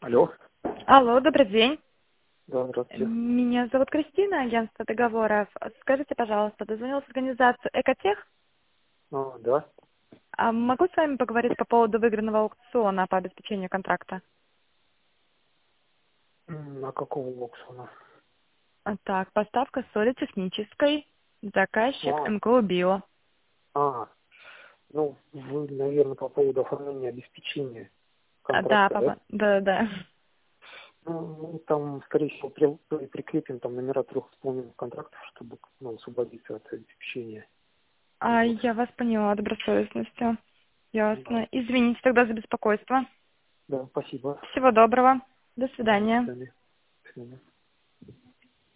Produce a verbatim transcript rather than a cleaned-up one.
Алло. Алло, добрый день. Да, здравствуйте. Меня зовут Кристина, агентство договоров. Скажите, пожалуйста, дозвонилась в организацию Экотех. А, да. А могу с вами поговорить по поводу выигранного аукциона по обеспечению контракта? М, На какого аукциона? А, Так, поставка соли технической, заказчик А, МКО Био. а, ну, вы, наверное, по поводу оформления обеспечения А, Да, контракта, да? папа, да, да. Ну, мы там, скорее всего, при- при- прикрепим там номера трех исполненных контрактов, чтобы ну, освободиться от обеспечения. А, Вот. я вас поняла добросовестностью. Да. Ясно. Извините тогда за беспокойство. Да, спасибо. Всего доброго. До Да, до свидания. свидания. До свидания.